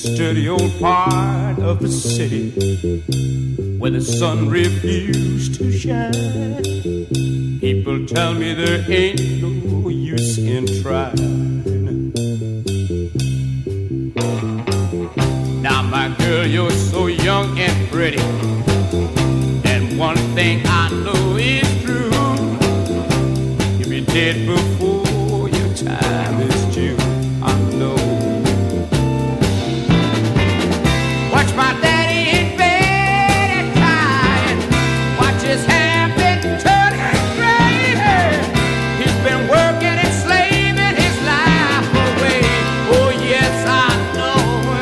dirty old part of the city where the sun refused to shine. People tell me there ain't no use in trying. Now, my girl, you're so young and pretty, and one thing I know is true: you'll be dead before your time is due. I know. Watch my daddy in bed at night. Watch his hair been turning gray. He's been working and slaving his life away. Oh yes, I know.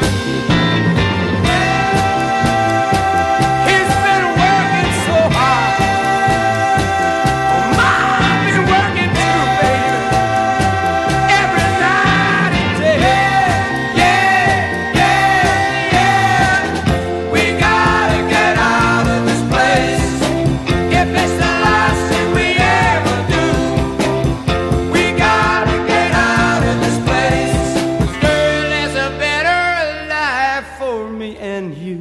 He's been working so hard. Oh, I've been working too, baby. Every night and day. Yeah, yeah, yeah. We gotta get out of this place. If it's the last thing we ever do, we gotta get out of this place. 'Cause girl, there's a better life for me and you.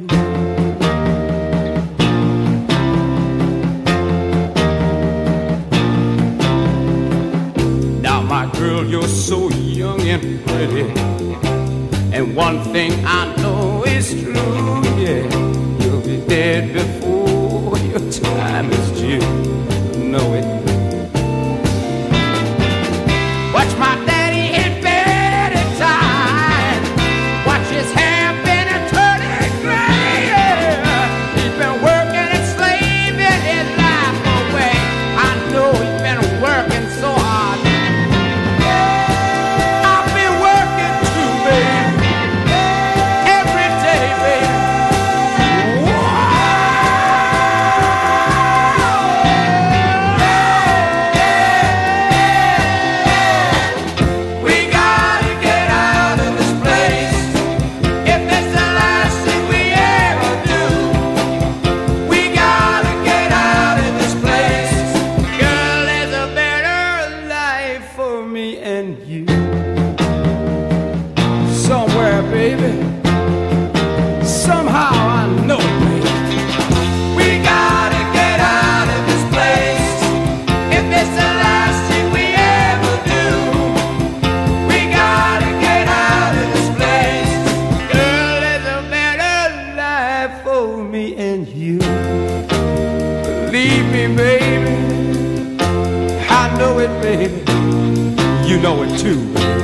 Now, my girl, you're so young and pretty, and one thing I know is true, yeah, you'll be dead before your time is due. Know it. Watch my daddy in bed at time. Watch his hair been a turning gray. He's been working and slaving his life away. I know he's been working so hard. I've been working too, baby. Every day, baby. We gotta get out of this place. If it's the last thing we ever do, we gotta get out of this place. Girl, there's a better life for me and you. Somewhere, baby. Somehow I know it, baby. We gotta get out of this place. If it's the last thing we ever do, we gotta get out of this place. Girl, there's a better life for me and you. Believe me, baby. I know it, baby. You know it too.